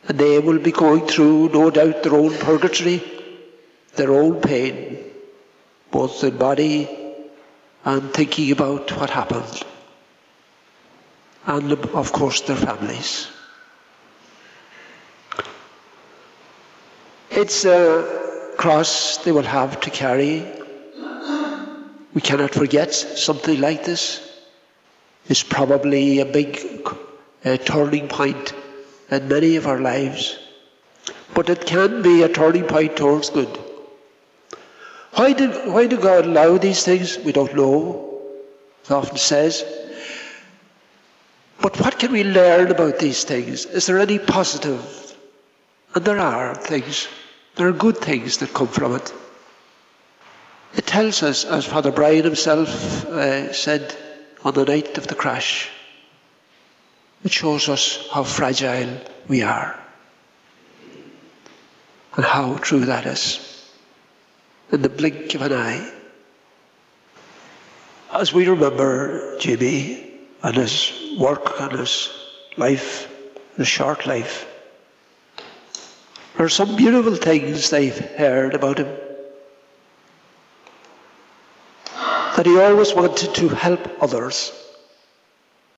And they will be going through, no doubt, their own purgatory, their own pain, both in body and thinking about what happened. And, of course, their families. It's a cross they will have to carry. We cannot forget something like this. It's probably a big turning point in many of our lives. But it can be a turning point towards good. Why did God allow these things? We don't know. It often says. But what can we learn about these things? Is there any positive? And there are things. There are good things that come from it. It tells us, as Father Brian himself said on the night of the crash, it shows us how fragile we are and how true that is. In the blink of an eye. As we remember Jimmy and his work and his life, his short life, there are some beautiful things they've heard about him. That he always wanted to help others.